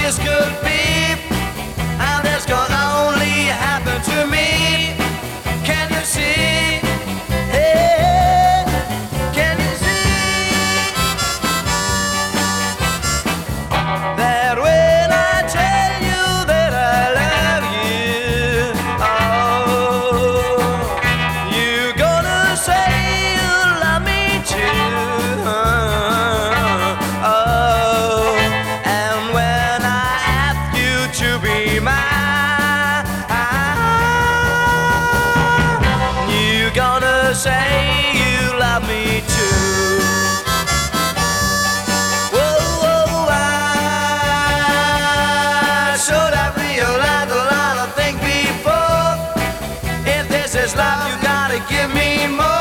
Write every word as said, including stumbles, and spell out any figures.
this could be, how this could only happen to me. Can you see? Hey, can you see that when I tell you that I love you, oh, you're gonna say you love me too. Oh, and when I ask you to be mine, you're gonna say you love me too. Whoa, whoa, I should have realized a lot of things before. If this is love, you gotta give me more.